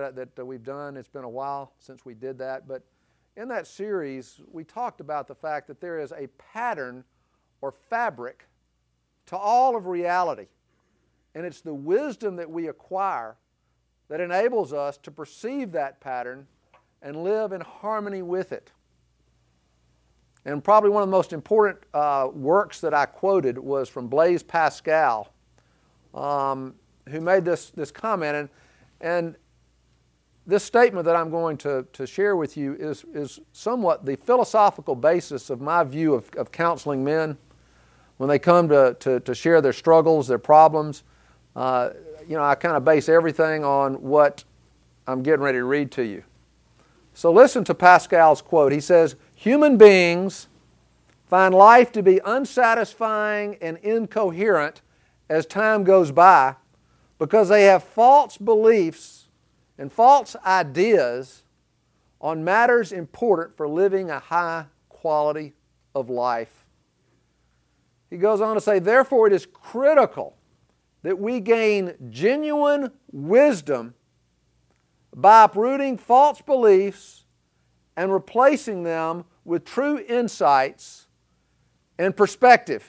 that we've done. It's been a while since we did that, but in that series, we talked about the fact that there is a pattern or fabric to all of reality, and it's the wisdom that we acquire that enables us to perceive that pattern and live in harmony with it. And probably one of the most important works that I quoted was from Blaise Pascal, who made this comment. And this statement that I'm going to share with you is somewhat the philosophical basis of my view of counseling men when they come to share their struggles, their problems. I kind of base everything on what I'm getting ready to read to you. So listen to Pascal's quote. He says, "Human beings find life to be unsatisfying and incoherent as time goes by because they have false beliefs and false ideas on matters important for living a high quality of life." He goes on to say, "Therefore it is critical that we gain genuine wisdom by uprooting false beliefs and replacing them with true insights and perspective."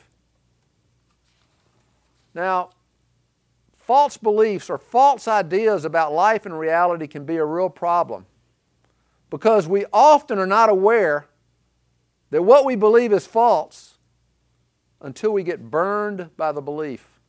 Now, false beliefs or false ideas about life and reality can be a real problem because we often are not aware that what we believe is false until we get burned by the belief.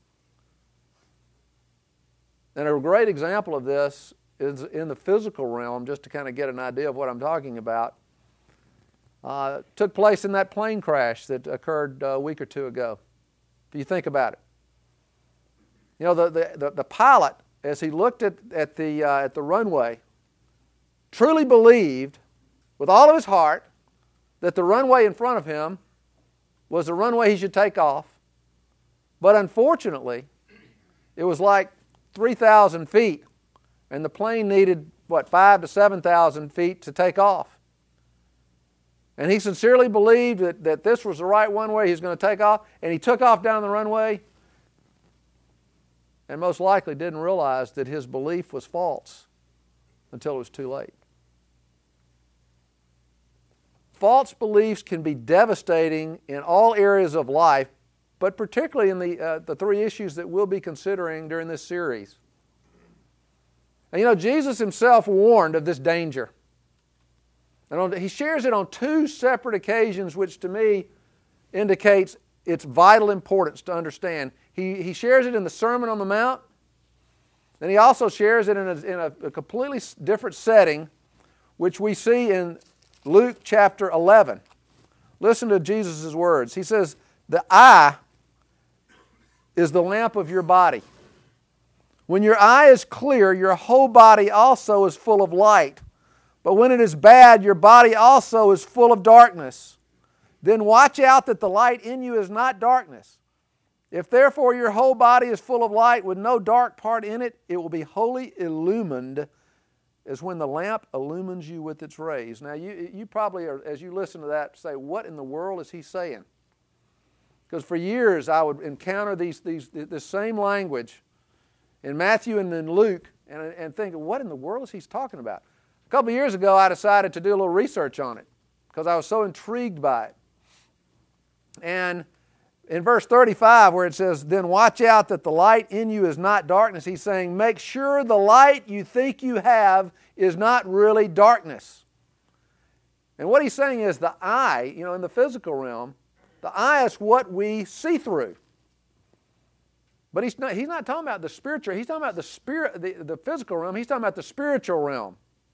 And a great example of this is in the physical realm, just to kind of get an idea of what I'm talking about. Took place in that plane crash that occurred a week or two ago. If you think about it. You know, the pilot, as he looked at the runway, truly believed with all of his heart that the runway in front of him was the runway he should take off. But unfortunately, it was like 3,000 feet, and the plane needed, 5,000 to 7,000 feet to take off. And he sincerely believed that this was the right runway he was going to take off, and he took off down the runway and most likely didn't realize that his belief was false until it was too late. False beliefs can be devastating in all areas of life, but particularly in the three issues that we'll be considering during this series. And Jesus himself warned of this danger. And he shares it on two separate occasions, which to me indicates its vital importance to understand. He shares it in the Sermon on the Mount, and he also shares it in a completely different setting, which we see in Luke chapter 11. Listen to Jesus' words. He says, "The eye is the lamp of your body. When your eye is clear, your whole body also is full of light. But when it is bad, your body also is full of darkness. Then watch out that the light in you is not darkness. If therefore your whole body is full of light with no dark part in it, it will be wholly illumined as when the lamp illumines you with its rays." Now you probably, as you listen to that, say, what in the world is he saying? Because for years I would encounter this same language in Matthew and in Luke and think, what in the world is he talking about? A couple of years ago I decided to do a little research on it because I was so intrigued by it. And in verse 35 where it says, "Then watch out that the light in you is not darkness," he's saying, make sure the light you think you have is not really darkness. And what he's saying is the eye, in the physical realm, the eye is what we see through. But he's not talking about the spiritual. He's talking about the spirit, the physical realm. He's talking about the spiritual realm.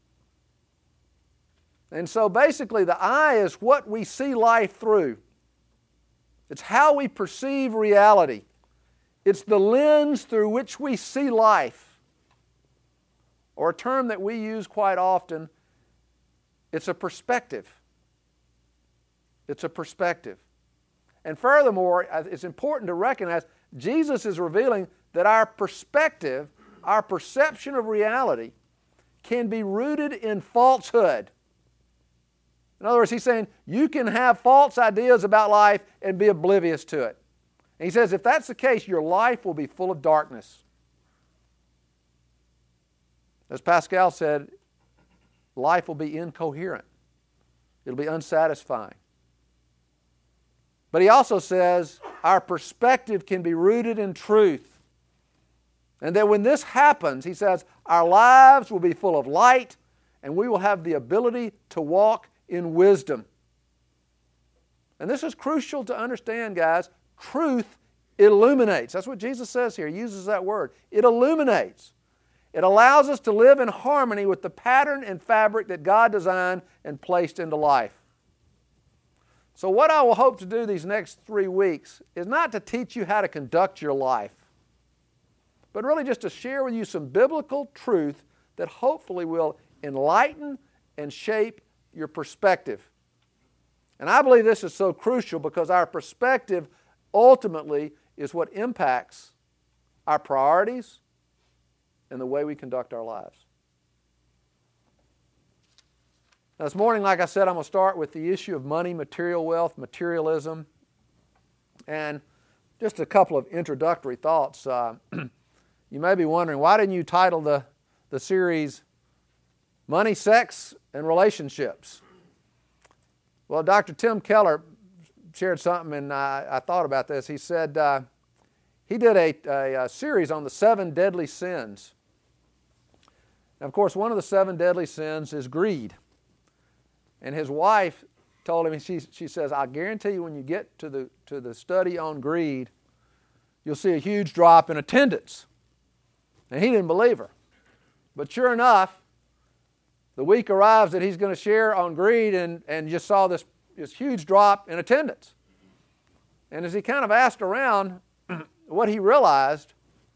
And so basically the eye is what we see life through. It's how we perceive reality. It's the lens through which we see life. Or a term that we use quite often, it's a perspective. It's a perspective. And furthermore, it's important to recognize Jesus is revealing that our perspective, our perception of reality, can be rooted in falsehood. In other words, he's saying you can have false ideas about life and be oblivious to it. And he says if that's the case, your life will be full of darkness. As Pascal said, life will be incoherent. It'll be unsatisfying. But he also says our perspective can be rooted in truth. And that when this happens, he says, our lives will be full of light and we will have the ability to walk in wisdom. And this is crucial to understand, guys. Truth illuminates. That's what Jesus says here. He uses that word. It illuminates. It allows us to live in harmony with the pattern and fabric that God designed and placed into life. So what I will hope to do these next 3 weeks is not to teach you how to conduct your life, but really just to share with you some biblical truth that hopefully will enlighten and shape your perspective. And I believe this is so crucial because our perspective ultimately is what impacts our priorities and the way we conduct our lives. Now, this morning, like I said, I'm going to start with the issue of money, material wealth, materialism, and just a couple of introductory thoughts. You may be wondering, why didn't you title the series Money, Sex, and Relationships? Well, Dr. Tim Keller shared something, and I thought about this. He said he did a series on the 7 deadly sins. And of course, one of the 7 deadly sins is greed. And his wife told him, she says, I guarantee you when you get to the study on greed, you'll see a huge drop in attendance. And he didn't believe her. But sure enough, the week arrives that he's going to share on greed and just saw this huge drop in attendance. And as he kind of asked around, what he realized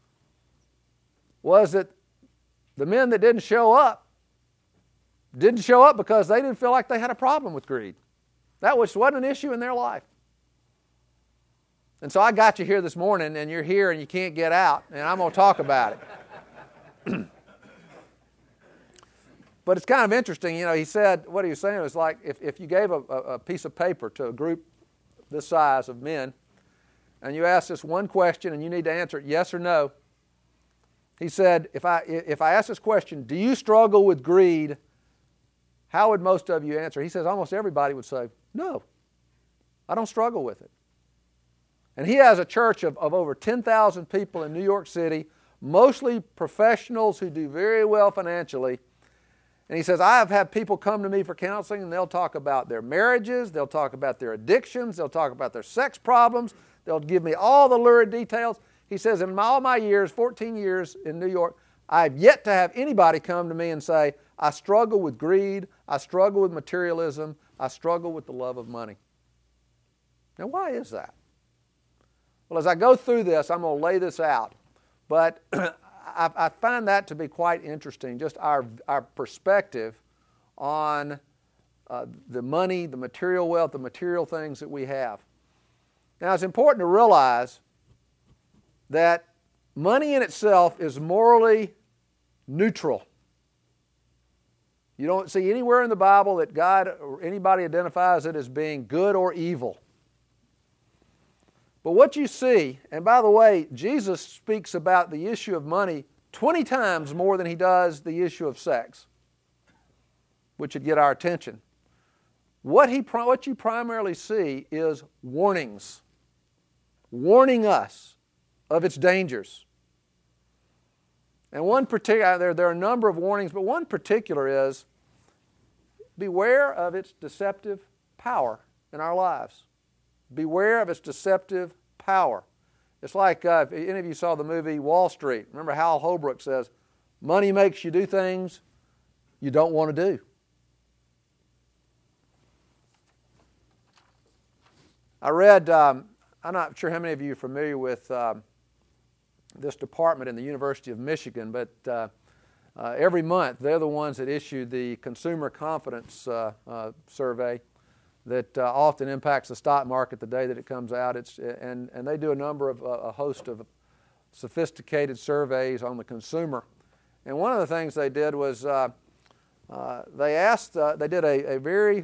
was that the men that didn't show up because they didn't feel like they had a problem with greed. That wasn't an issue in their life. And so I got you here this morning, and you're here and you can't get out, and I'm going to talk about it. But it's kind of interesting, he said, what he was saying was like, if you gave a piece of paper to a group this size of men, and you asked this one question and you need to answer it yes or no, he said, if I ask this question, do you struggle with greed, how would most of you answer? He says almost everybody would say, no, I don't struggle with it. And he has a church of over 10,000 people in New York City, mostly professionals who do very well financially. And he says, I have had people come to me for counseling and they'll talk about their marriages, they'll talk about their addictions, they'll talk about their sex problems, they'll give me all the lurid details. He says, in all my years, 14 years in New York, I've yet to have anybody come to me and say, I struggle with greed, I struggle with materialism, I struggle with the love of money. Now, why is that? Well, as I go through this, I'm going to lay this out. But I find that to be quite interesting, just our perspective on the money, the material wealth, the material things that we have. Now, it's important to realize that money in itself is morally neutral. You don't see anywhere in the Bible that God or anybody identifies it as being good or evil. But what you see, and by the way, Jesus speaks about the issue of money 20 times more than he does the issue of sex, which would get our attention. What you primarily see is warnings, warning us of its dangers. And one particular, there are a number of warnings, but one particular is beware of its deceptive power in our lives. Beware of its deceptive power. It's like if any of you saw the movie Wall Street. Remember Hal Holbrook says, money makes you do things you don't want to do. I read, I'm not sure how many of you are familiar with this department in the University of Michigan, but every month they're the ones that issue the Consumer Confidence Survey that often impacts the stock market the day that it comes out. And they do a host of sophisticated surveys on the consumer. And one of the things they did was they did a very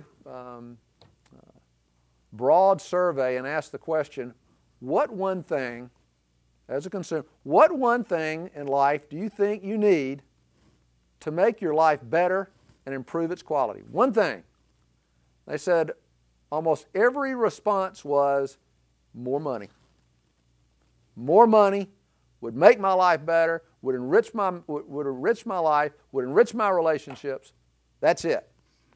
broad survey and asked the question, what one thing, as a consumer, what one thing in life do you think you need to make your life better and improve its quality? One thing. They said almost every response was more money. More money would make my life better, would enrich my life, would enrich my relationships. That's it.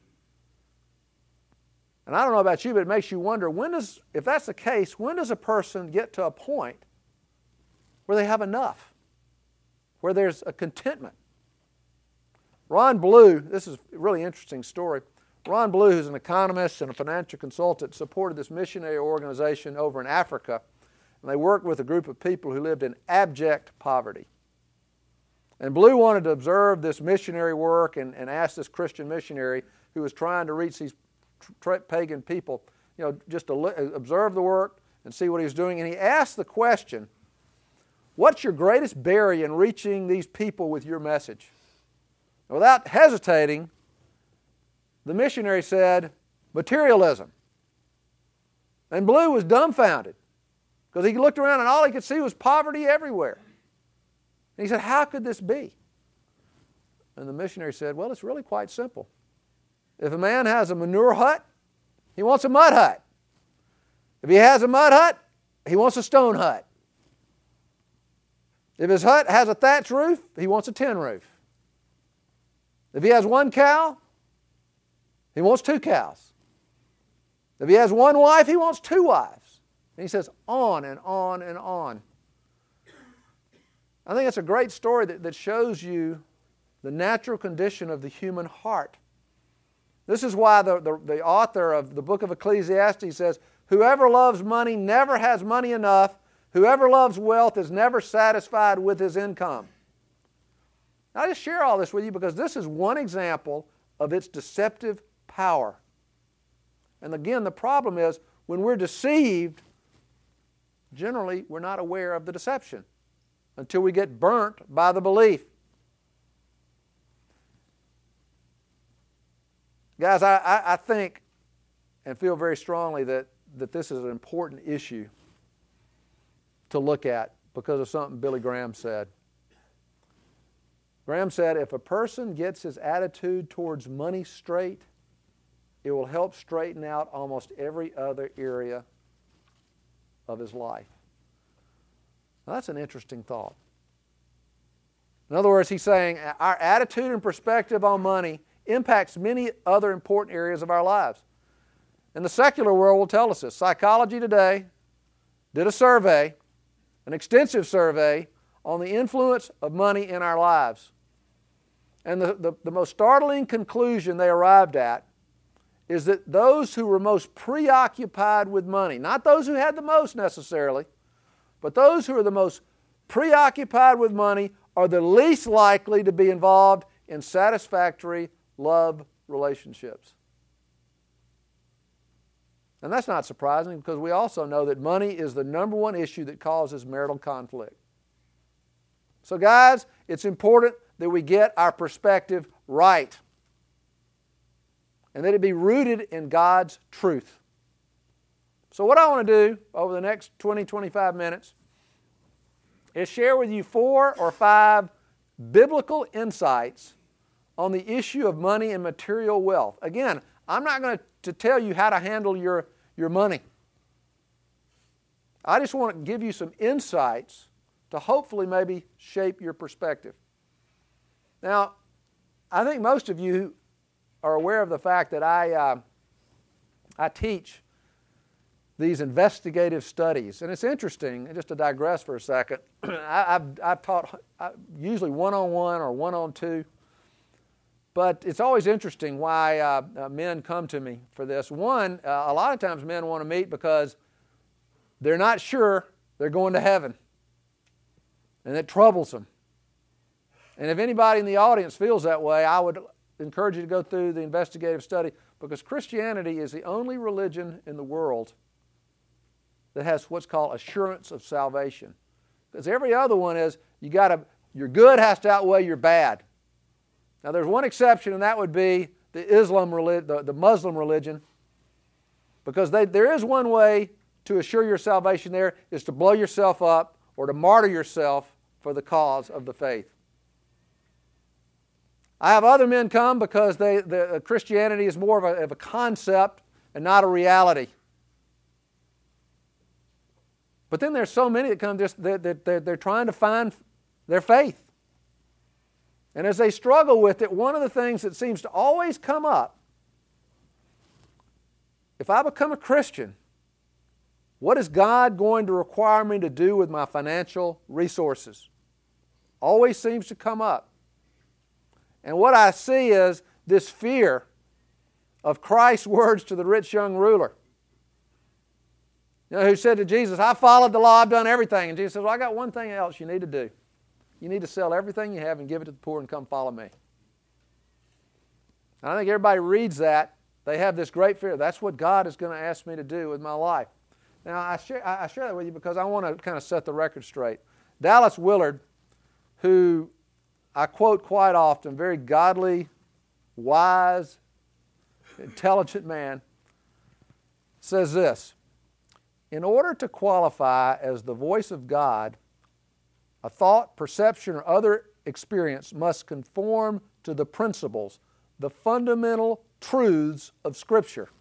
And I don't know about you, but it makes you wonder, if that's the case, when does a person get to a point where they have enough, where there's a contentment? Ron Blue, this is a really interesting story. Ron Blue, who's an economist and a financial consultant, supported this missionary organization over in Africa, and they worked with a group of people who lived in abject poverty. And Blue wanted to observe this missionary work and asked this Christian missionary who was trying to reach these pagan people, just to observe the work and see what he was doing. And he asked the question, what's your greatest barrier in reaching these people with your message? And without hesitating, the missionary said, materialism. And Blue was dumbfounded because he looked around and all he could see was poverty everywhere. And he said, how could this be? And the missionary said, well, it's really quite simple. If a man has a manure hut, he wants a mud hut. If he has a mud hut, he wants a stone hut. If his hut has a thatch roof, he wants a tin roof. If he has one cow, he wants 2 cows. If he has one wife, he wants 2 wives. And he says on and on and on. I think it's a great story that shows you the natural condition of the human heart. This is why the author of the book of Ecclesiastes says, whoever loves money never has money enough. Whoever loves wealth is never satisfied with his income. Now, I just share all this with you because this is one example of its deceptive power. And again, the problem is when we're deceived, generally we're not aware of the deception until we get burnt by the belief. Guys, I think and feel very strongly that this is an important issue to look at because of something Billy Graham said. Graham said, if a person gets his attitude towards money straight, it will help straighten out almost every other area of his life. Now, that's an interesting thought. In other words, he's saying our attitude and perspective on money impacts many other important areas of our lives. And the secular world will tell us this. Psychology Today did a survey, an extensive survey, on the influence of money in our lives. And the most startling conclusion they arrived at is that those who were most preoccupied with money, not those who had the most necessarily, but those who are the most preoccupied with money are the least likely to be involved in satisfactory love relationships. And that's not surprising because we also know that money is the number one issue that causes marital conflict. So guys, it's important that we get our perspective right and that it be rooted in God's truth. So what I want to do over the next 20-25 minutes is share with you 4 or 5 biblical insights on the issue of money and material wealth. Again, I'm not going to tell you how to handle your money. I just want to give you some insights to hopefully maybe shape your perspective. Now, I think most of you are aware of the fact that I teach these investigative studies. And it's interesting, and just to digress for a second, I've taught usually one-on-one or one-on-two, but it's always interesting why men come to me for this. One, a lot of times men want to meet because they're not sure they're going to heaven, and it troubles them. And if anybody in the audience feels that way, I would encourage you to go through the investigative study because Christianity is the only religion in the world that has what's called assurance of salvation. Because every other one is your good has to outweigh your bad. Now there's one exception, and that would be the Muslim religion, because there is one way to assure your salvation there is to blow yourself up or to martyr yourself for the cause of the faith. I have other men come because Christianity is more of a concept and not a reality. But then there's so many that come just they're trying to find their faith. And as they struggle with it, one of the things that seems to always come up, if I become a Christian, what is God going to require me to do with my financial resources? Always seems to come up. And what I see is this fear of Christ's words to the rich young ruler. Who said to Jesus, I followed the law, I've done everything. And Jesus says, well, I got one thing else you need to do. You need to sell everything you have and give it to the poor and come follow me. And I think everybody reads that. They have this great fear. That's what God is going to ask me to do with my life. Now, I share that with you because I want to kind of set the record straight. Dallas Willard, who I quote quite often, very godly, wise, intelligent man, says this: in order to qualify as the voice of God, a thought, perception, or other experience must conform to the principles, the fundamental truths of Scripture.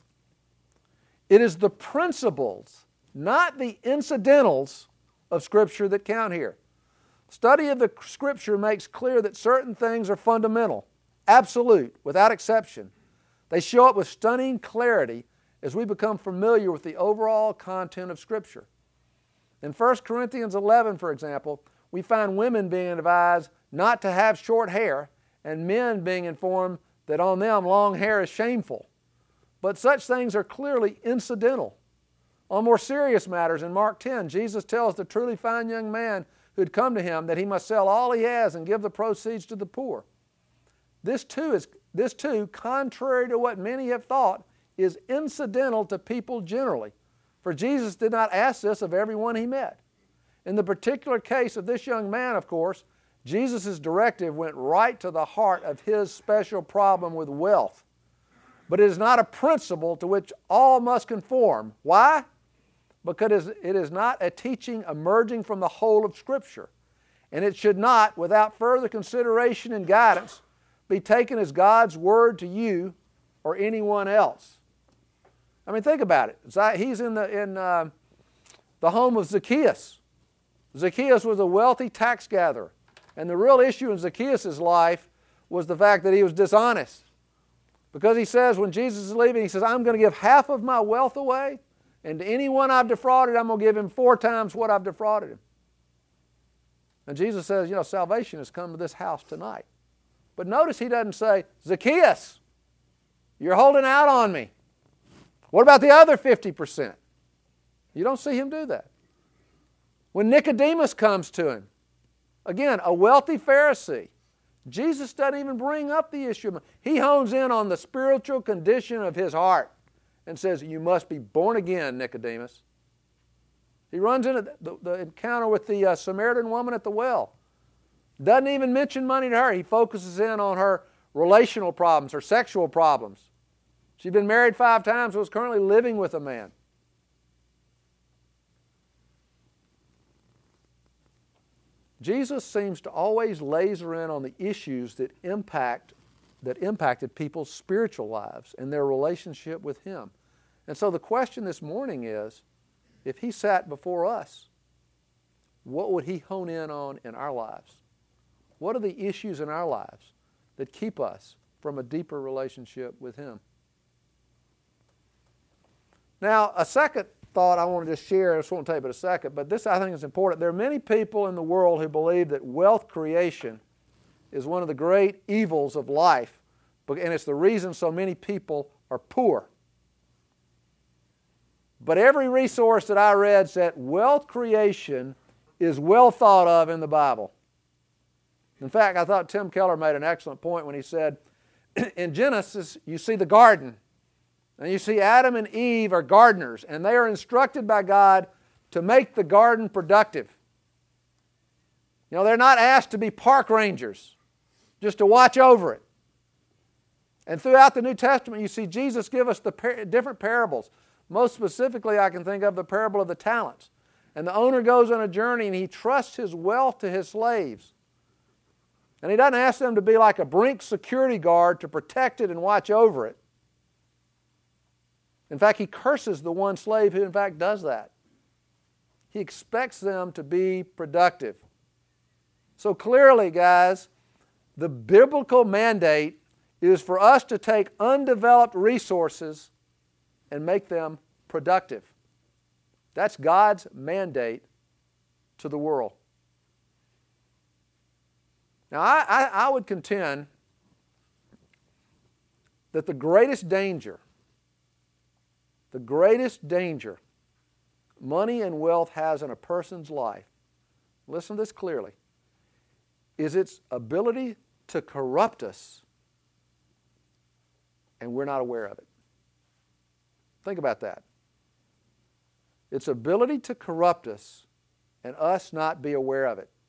It is the principles, not the incidentals of Scripture that count here. Study of the Scripture makes clear that certain things are fundamental, absolute, without exception. They show up with stunning clarity as we become familiar with the overall content of Scripture. In 1 Corinthians 11, for example, we find women being advised not to have short hair and men being informed that on them long hair is shameful. But such things are clearly incidental. On more serious matters, in Mark 10, Jesus tells the truly fine young man who had come to him that he must sell all he has and give the proceeds to the poor. This too, contrary to what many have thought, is incidental to people generally. For Jesus did not ask this of everyone he met. In the particular case of this young man, of course, Jesus' directive went right to the heart of his special problem with wealth. But it is not a principle to which all must conform. Why? Because it is not a teaching emerging from the whole of Scripture. And it should not, without further consideration and guidance, be taken as God's word to you or anyone else. I mean, think about it. He's in the home of Zacchaeus. Zacchaeus was a wealthy tax gatherer. And the real issue in Zacchaeus' life was the fact that he was dishonest. Because he says when Jesus is leaving, he says, I'm going to give half of my wealth away, and to anyone I've defrauded, I'm going to give him 4 times what I've defrauded him. And Jesus says, salvation has come to this house tonight. But notice he doesn't say, Zacchaeus, you're holding out on me. What about the other 50%? You don't see him do that. When Nicodemus comes to him, again, a wealthy Pharisee, Jesus doesn't even bring up the issue. He hones in on the spiritual condition of his heart and says, you must be born again, Nicodemus. He runs into the encounter with the Samaritan woman at the well. Doesn't even mention money to her. He focuses in on her relational problems, her sexual problems. She'd been married 5 times and was currently living with a man. Jesus seems to always laser in on the issues that impacted people's spiritual lives and their relationship with Him. And so the question this morning is, if He sat before us, what would He hone in on in our lives? What are the issues in our lives that keep us from a deeper relationship with Him? Now, a second thought I want to just share, this won't take but a second, but this I think is important. There are many people in the world who believe that wealth creation is one of the great evils of life, and it's the reason so many people are poor. But every resource that I read said wealth creation is well thought of in the Bible. In fact, I thought Tim Keller made an excellent point when he said, in Genesis, you see the garden. And you see Adam and Eve are gardeners, and they are instructed by God to make the garden productive. They're not asked to be park rangers, just to watch over it. And throughout the New Testament, you see Jesus give us the different parables. Most specifically, I can think of the parable of the talents. And the owner goes on a journey, and he trusts his wealth to his slaves. And he doesn't ask them to be like a Brink security guard to protect it and watch over it. In fact, he curses the one slave who in fact does that. He expects them to be productive. So clearly, guys, the biblical mandate is for us to take undeveloped resources and make them productive. That's God's mandate to the world. Now, I would contend that the greatest danger money and wealth has in a person's life, listen to this clearly, is its ability to corrupt us and we're not aware of it. Think about that. Its ability to corrupt us and us not be aware of it.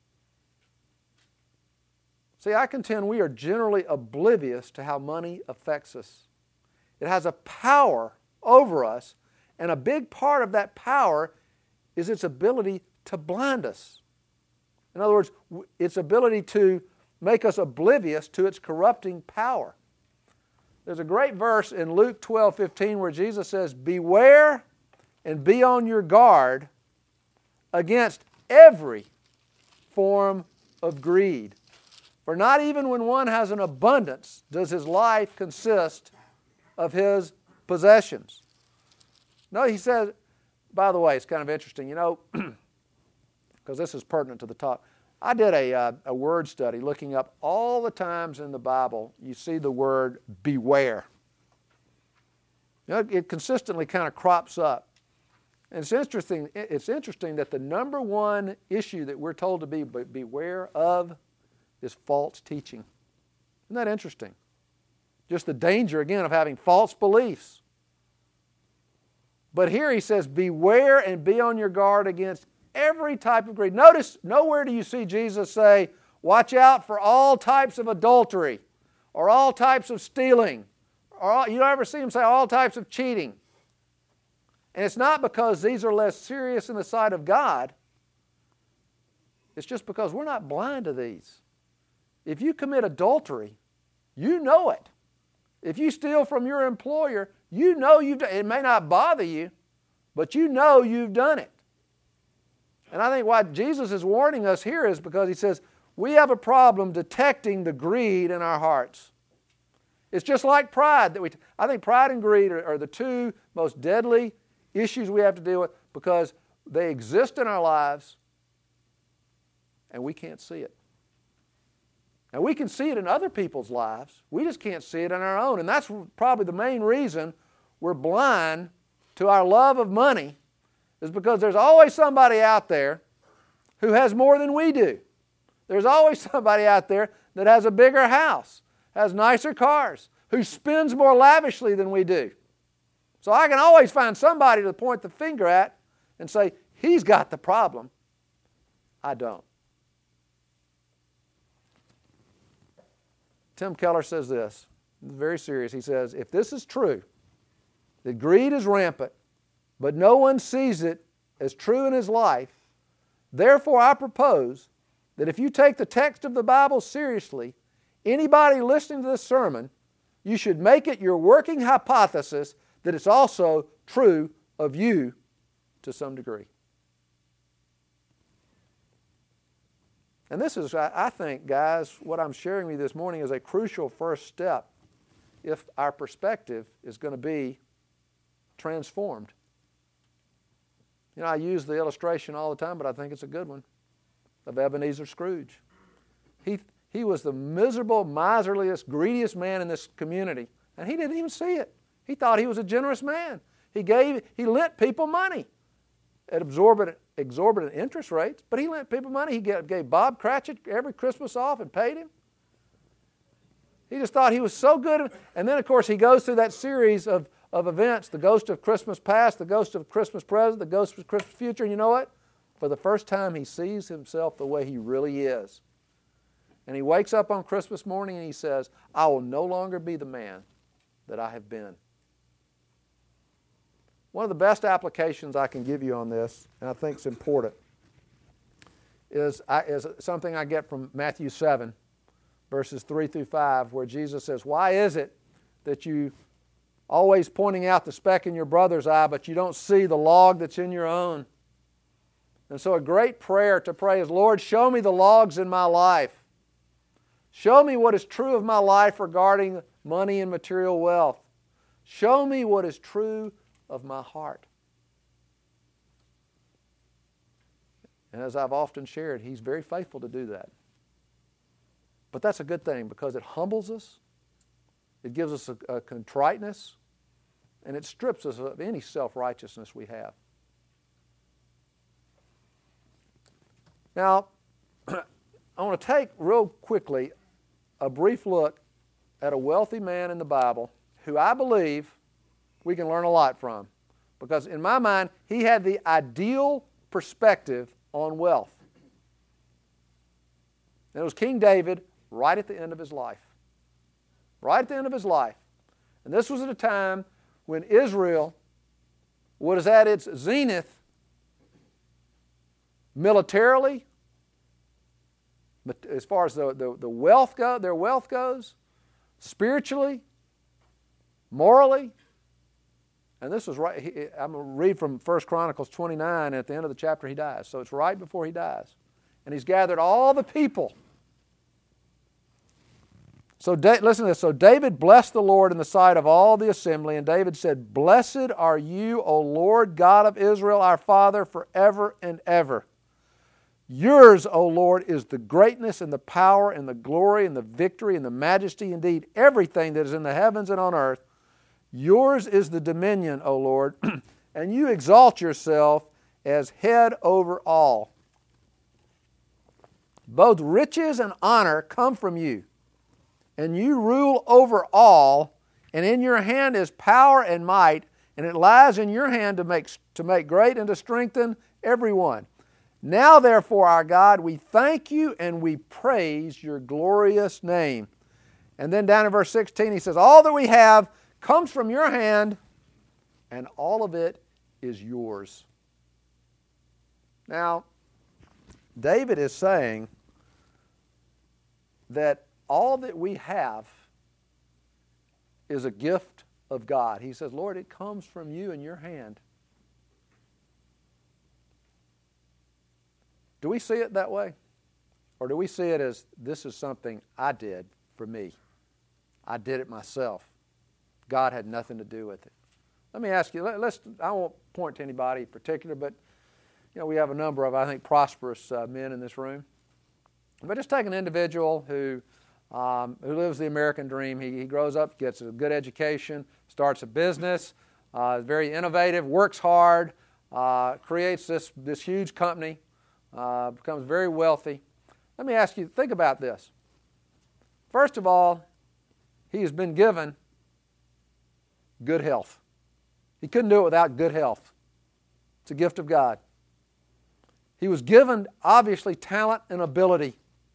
See, I contend we are generally oblivious to how money affects us. It has a power over us, and a big part of that power is its ability to blind us. In other words, its ability to make us oblivious to its corrupting power. There's a great verse in Luke 12:15 where Jesus says, "Beware and be on your guard against every form of greed. For not even when one has an abundance does his life consist of his possessions." No, he says, by the way, it's kind of interesting, because this is pertinent to the talk. I did a word study looking up all the times in the Bible you see the word beware. It consistently kind of crops up. And it's interesting that the number one issue that we're told to beware of is false teaching. Isn't that interesting? Just the danger, again, of having false beliefs. But here he says, beware and be on your guard against every type of greed. Notice, nowhere do you see Jesus say, watch out for all types of adultery or all types of stealing. You don't ever see him say all types of cheating. And it's not because these are less serious in the sight of God. It's just because we're not blind to these. If you commit adultery, you know it. If you steal from your employer, you know you've done it. It may not bother you, but you know you've done it. And I think why Jesus is warning us here is because he says, we have a problem detecting the greed in our hearts. It's just like pride. I think pride and greed are the two most deadly issues we have to deal with because they exist in our lives and we can't see it. Now, we can see it in other people's lives. We just can't see it in our own. And that's probably the main reason we're blind to our love of money is because there's always somebody out there who has more than we do. There's always somebody out there that has a bigger house, has nicer cars, who spends more lavishly than we do. So I can always find somebody to point the finger at and say, he's got the problem. I don't. Tim Keller says this, very serious. He says, if this is true, that greed is rampant, but no one sees it as true in his life, therefore I propose that if you take the text of the Bible seriously, anybody listening to this sermon, you should make it your working hypothesis that it's also true of you to some degree. And this is, I think, guys, what I'm sharing with you this morning is a crucial first step if our perspective is going to be transformed. I use the illustration all the time, but I think it's a good one, of Ebenezer Scrooge. He was the miserable, miserliest, greediest man in this community, and he didn't even see it. He thought he was a generous man. He lent people money at exorbitant interest rates, but he lent people money. He gave Bob Cratchit every Christmas off and paid him. He just thought he was so good. And then, of course, he goes through that series of events, the ghost of Christmas past, the ghost of Christmas present, the ghost of Christmas future. And you know what? For the first time, he sees himself the way he really is. And he wakes up on Christmas morning and he says, I will no longer be the man that I have been. One of the best applications I can give you on this, and I think it's important, is something I get from Matthew 7, verses 3 through 5, where Jesus says, why is it that you always pointing out the speck in your brother's eye, but you don't see the log that's in your own? And so a great prayer to pray is, Lord, show me the logs in my life. Show me what is true of my life regarding money and material wealth. Show me what is true of my heart. And as I've often shared, He's very faithful to do that. But that's a good thing because it humbles us, it gives us a contriteness, and it strips us of any self-righteousness we have. Now, I want to take real quickly a brief look at a wealthy man in the Bible who I believe we can learn a lot from. Because in my mind, he had the ideal perspective on wealth. And it was King David right at the end of his life. Right at the end of his life. And this was at a time when Israel was at its zenith militarily, as far as the wealth their wealth goes, spiritually, morally. And this was right, I'm going to read from 1 Chronicles 29, and at the end of the chapter he dies. So it's right before he dies. And he's gathered all the people. So listen to this. So David blessed the Lord in the sight of all the assembly, and David said, Blessed are you, O Lord God of Israel, our Father, forever and ever. Yours, O Lord, is the greatness and the power and the glory and the victory and the majesty, indeed everything that is in the heavens and on earth. Yours is the dominion, O Lord, and you exalt yourself as head over all. Both riches and honor come from you, and you rule over all, and in your hand is power and might, and it lies in your hand to make great and to strengthen everyone. Now, therefore, our God, we thank you and we praise your glorious name. And then down in verse 16 he says, All that we have comes from your hand, and all of it is yours. Now, David is saying that all that we have is a gift of God. He says, Lord, it comes from you in your hand. Do we see it that way? Or do we see it as this is something I did for me? I did it myself. God had nothing to do with it. Let me ask you, I won't point to anybody in particular, but we have a number of, I think, prosperous men in this room. But just take an individual who lives the American dream. He grows up, gets a good education, starts a business, is very innovative, works hard, creates this huge company, becomes very wealthy. Let me ask you, think about this. First of all, he has been given good health. He couldn't do it without good health. It's a gift of God. He was given, obviously, talent and ability.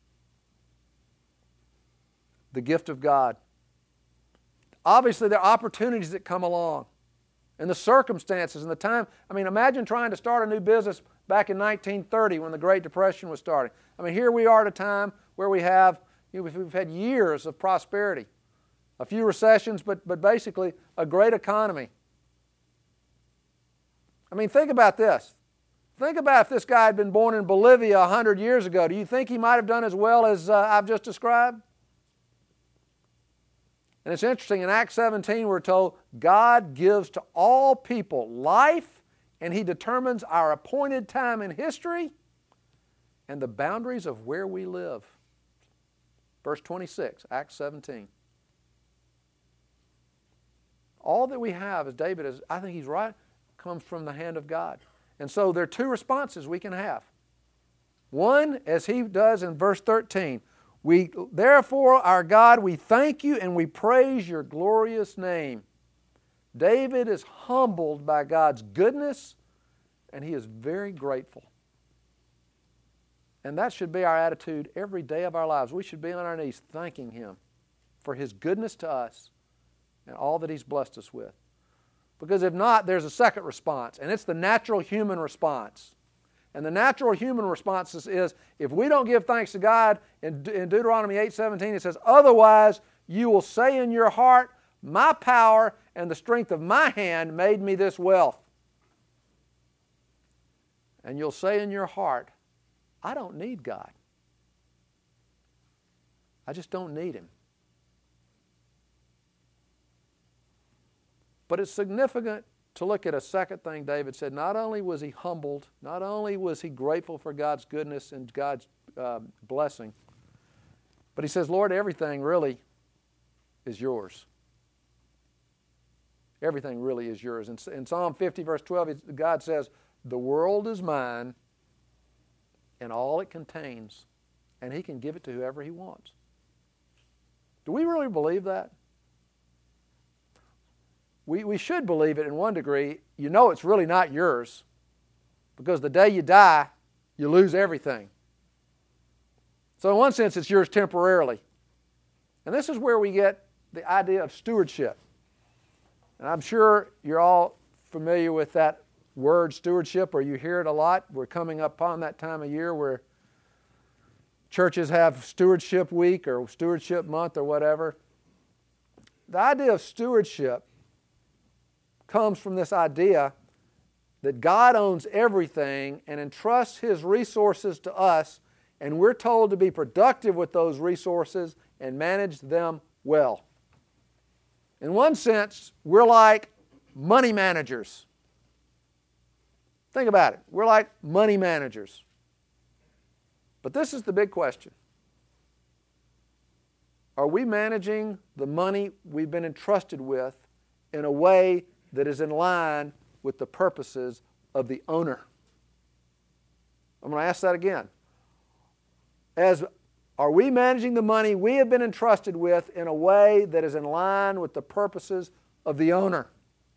The gift of God. Obviously, there are opportunities that come along. And the circumstances and the time. Imagine trying to start a new business back in 1930 when the Great Depression was starting. Here we are at a time where we've had years of prosperity. A few recessions, but basically a great economy. Think about this. Think about if this guy had been born in Bolivia 100 years ago. Do you think he might have done as well as I've just described? And it's interesting, in Acts 17 we're told, God gives to all people life, and He determines our appointed time in history and the boundaries of where we live. Verse 26, Acts 17. All that we have, as David is, I think he's right, comes from the hand of God. And so there are two responses we can have. One, as he does in verse 13, therefore, our God, we thank you and we praise your glorious name. David is humbled by God's goodness, and he is very grateful. And that should be our attitude every day of our lives. We should be on our knees thanking Him for His goodness to us and all that He's blessed us with. Because if not, there's a second response, and it's the natural human response. And the natural human response is if we don't give thanks to God, in Deuteronomy 8:17 it says, otherwise you will say in your heart, my power and the strength of my hand made me this wealth. And you'll say in your heart, I don't need God. I just don't need Him. But it's significant to look at a second thing David said. Not only was he humbled, not only was he grateful for God's goodness and God's blessing, but he says, Lord, everything really is yours. Everything really is yours. In Psalm 50, verse 12, God says, the world is mine and all it contains, and He can give it to whoever He wants. Do we really believe that? We should believe it in one degree. You know it's really not yours, because the day you die, you lose everything. So in one sense, it's yours temporarily. And this is where we get the idea of stewardship. And I'm sure you're all familiar with that word stewardship, or you hear it a lot. We're coming upon that time of year where churches have stewardship week or stewardship month or whatever. The idea of stewardship comes from this idea that God owns everything and entrusts His resources to us, and we're told to be productive with those resources and manage them well. In one sense, we're like money managers. Think about it. We're like money managers. But this is the big question. Are we managing the money we've been entrusted with in a way that is in line with the purposes of the owner? I'm going to ask that again. Are we managing the money we have been entrusted with in a way that is in line with the purposes of the owner?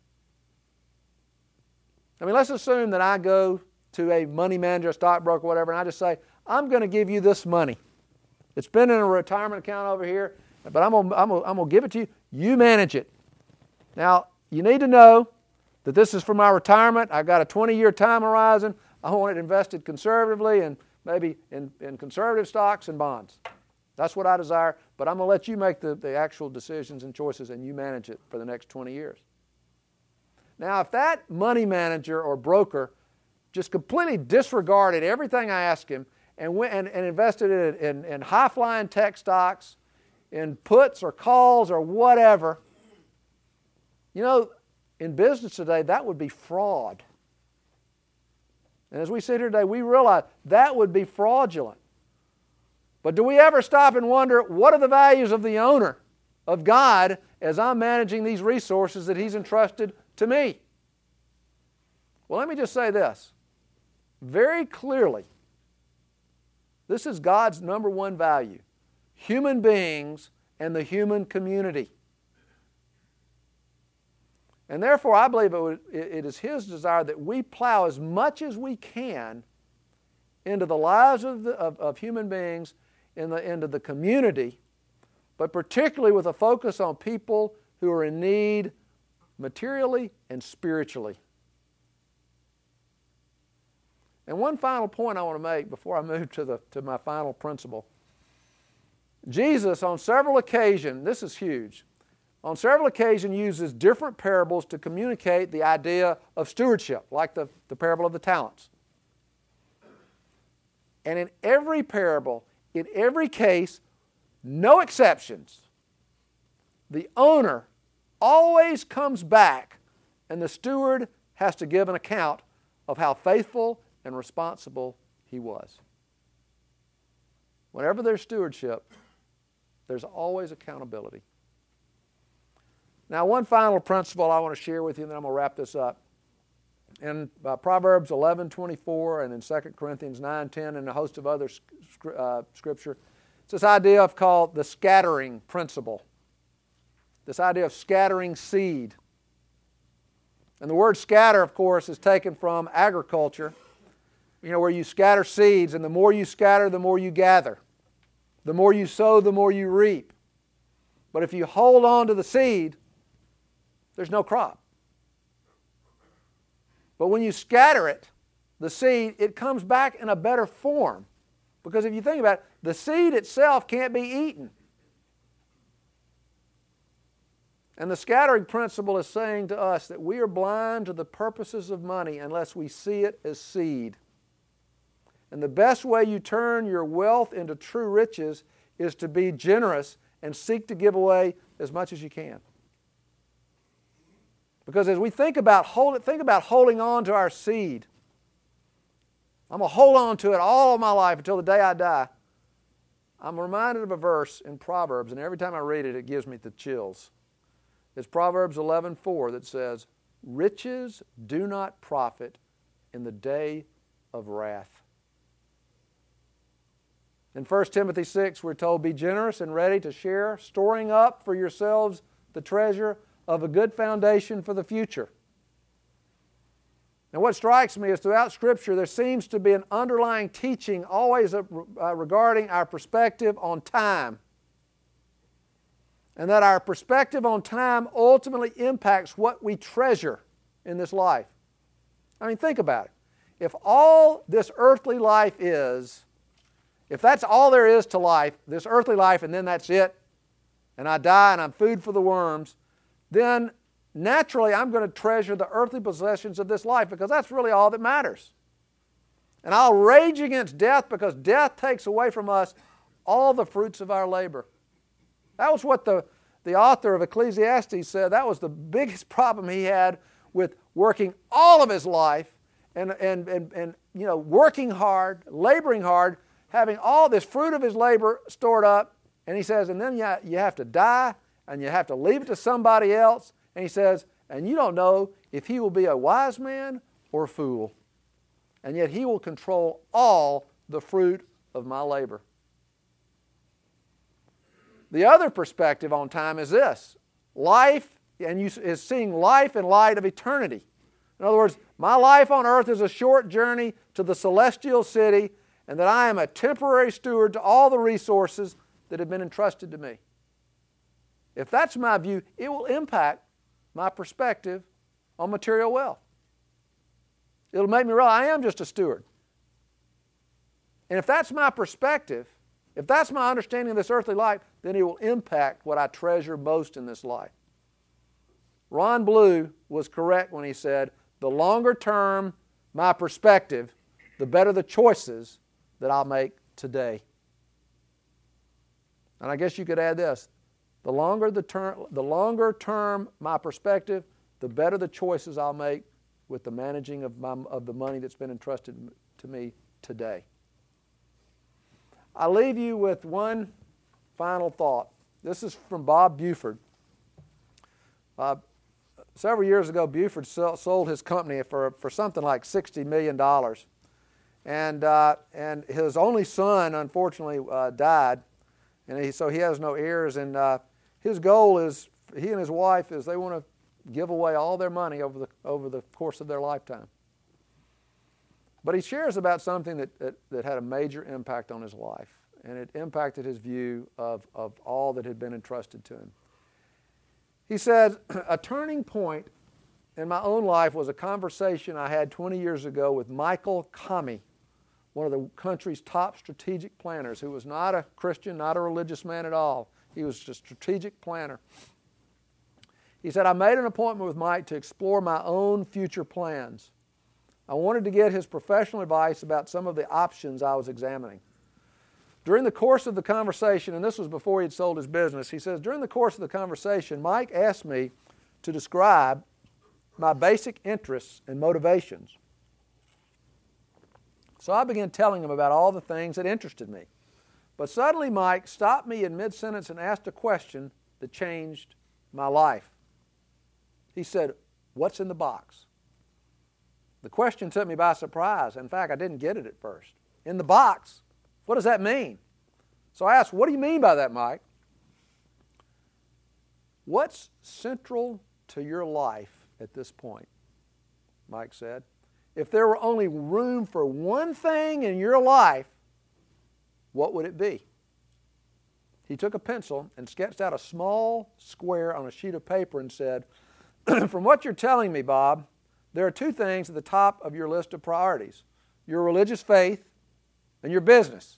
I mean, let's assume that I go to a money manager, a stockbroker, whatever, and I just say, I'm going to give you this money. It's been in a retirement account over here, but I'm going to give it to you. You manage it. Now, you need to know that this is for my retirement. I've got a 20-year time horizon. I want it invested conservatively and maybe in conservative stocks and bonds. That's what I desire, but I'm going to let you make the actual decisions and choices, and you manage it for the next 20 years. Now, if that money manager or broker just completely disregarded everything I asked him and went and invested it in high-flying tech stocks, in puts or calls or whatever, you know, in business today, that would be fraud. And as we sit here today, we realize that would be fraudulent. But do we ever stop and wonder, what are the values of the owner, of God, as I'm managing these resources that He's entrusted to me? Well, let me just say this. Very clearly, this is God's number one value. Human beings and the human community. And therefore, I believe it is His desire that we plow as much as we can into the lives of human beings, into the community, but particularly with a focus on people who are in need materially and spiritually. And one final point I want to make before I move to my final principle. Jesus, on several occasions, this is huge, on several occasions uses different parables to communicate the idea of stewardship, like the parable of the talents. And in every parable, in every case, no exceptions, the owner always comes back and the steward has to give an account of how faithful and responsible he was. Whenever there's stewardship, there's always accountability. Now, one final principle I want to share with you, and then I'm going to wrap this up. In Proverbs 11:24 and in 2 Corinthians 9:10 and a host of other scripture, it's this idea called the scattering principle. This idea of scattering seed. And the word scatter, of course, is taken from agriculture, where you scatter seeds, and the more you scatter, the more you gather. The more you sow, the more you reap. But if you hold on to the seed, there's no crop. But when you scatter it, the seed, it comes back in a better form. Because if you think about it, the seed itself can't be eaten. And the scattering principle is saying to us that we are blind to the purposes of money unless we see it as seed. And the best way you turn your wealth into true riches is to be generous and seek to give away as much as you can. Because as we think about holding on to our seed, I'm going to hold on to it all of my life until the day I die. I'm reminded of a verse in Proverbs, and every time I read it, it gives me the chills. It's Proverbs 11:4 that says, "Riches do not profit in the day of wrath." In 1 Timothy 6, we're told, "Be generous and ready to share, storing up for yourselves the treasure of a good foundation for the future." And what strikes me is throughout Scripture there seems to be an underlying teaching always regarding our perspective on time. And that our perspective on time ultimately impacts what we treasure in this life. I mean, think about it. If all this earthly life is, if that's all there is to life, this earthly life, and then that's it, and I die and I'm food for the worms, then naturally I'm going to treasure the earthly possessions of this life because that's really all that matters. And I'll rage against death because death takes away from us all the fruits of our labor. That was what the author of Ecclesiastes said. That was the biggest problem he had with working all of his life and working hard, laboring hard, having all this fruit of his labor stored up. And he says, and then you have to die and you have to leave it to somebody else. And he says, and you don't know if he will be a wise man or a fool. And yet he will control all the fruit of my labor. The other perspective on time is this. Life, is seeing life in light of eternity. In other words, my life on earth is a short journey to the celestial city, and that I am a temporary steward to all the resources that have been entrusted to me. If that's my view, it will impact my perspective on material wealth. It'll make me realize I am just a steward. And if that's my perspective, if that's my understanding of this earthly life, then it will impact what I treasure most in this life. Ron Blue was correct when he said, the longer term my perspective, the better the choices that I'll make today. And I guess you could add this. The longer term my perspective, the better the choices I'll make with the managing of the money that's been entrusted to me today. I leave you with one final thought. This is from Bob Buford. Several years ago, Buford sold his company for something like $60 million. And his only son, unfortunately, died. And so he has no heirs. And his goal is, he and his wife, is they want to give away all their money over the course of their lifetime. But he shares about something that had a major impact on his life. And it impacted his view of all that had been entrusted to him. He said, a turning point in my own life was a conversation I had 20 years ago with Michael Kami, one of the country's top strategic planners, who was not a Christian, not a religious man at all. He was a strategic planner. He said, I made an appointment with Mike to explore my own future plans. I wanted to get his professional advice about some of the options I was examining. During the course of the conversation, and this was before he had sold his business, he says, during the course of the conversation, Mike asked me to describe my basic interests and motivations. So I began telling him about all the things that interested me. But suddenly Mike stopped me in mid-sentence and asked a question that changed my life. He said, what's in the box? The question took me by surprise. In fact, I didn't get it at first. In the box? What does that mean? So I asked, what do you mean by that, Mike? What's central to your life at this point? Mike said. If there were only room for one thing in your life, what would it be? He took a pencil and sketched out a small square on a sheet of paper and said, from what you're telling me, Bob, there are two things at the top of your list of priorities. your religious faith, and your business.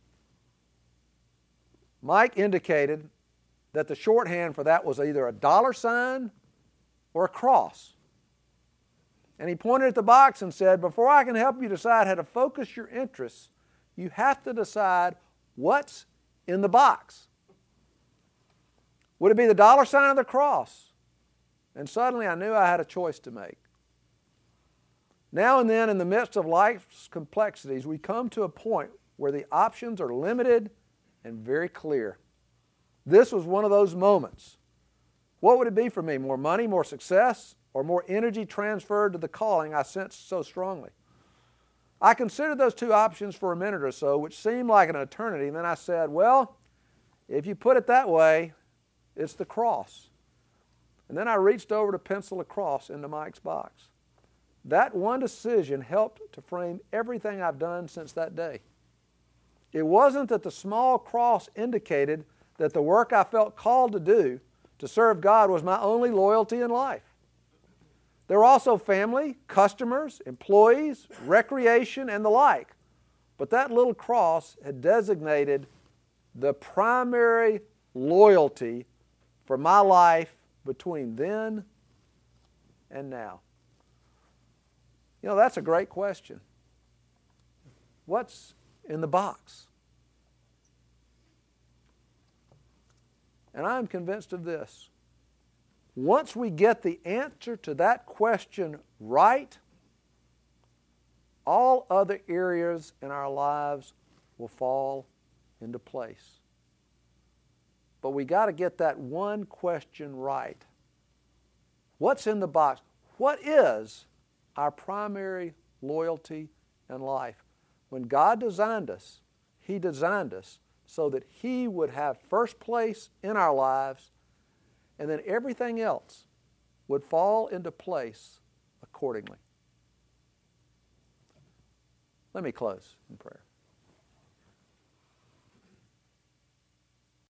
Mike indicated that the shorthand for that was either a dollar sign or a cross. And he pointed at the box and said, before I can help you decide how to focus your interests, you have to decide what's in the box. Would it be the dollar sign or the cross? And suddenly I knew I had a choice to make. Now and then in the midst of life's complexities, we come to a point where the options are limited and very clear. This was one of those moments. What would it be for me? More money, more success, or more energy transferred to the calling I sensed so strongly? I considered those two options for a minute or so, which seemed like an eternity, and then I said, well, if you put it that way, it's the cross. And then I reached over to pencil a cross into Mike's box. That one decision helped to frame everything I've done since that day. It wasn't that the small cross indicated that the work I felt called to do to serve God was my only loyalty in life. There were also family, customers, employees, recreation, and the like. But that little cross had designated the primary loyalty for my life between then and now. You know, that's a great question. What's in the box? And I'm convinced of this. Once we get the answer to that question right, all other areas in our lives will fall into place. But we got to get that one question right. What's in the box? What is our primary loyalty in life? When God designed us, He designed us so that He would have first place in our lives, and then everything else would fall into place accordingly. Let me close in prayer.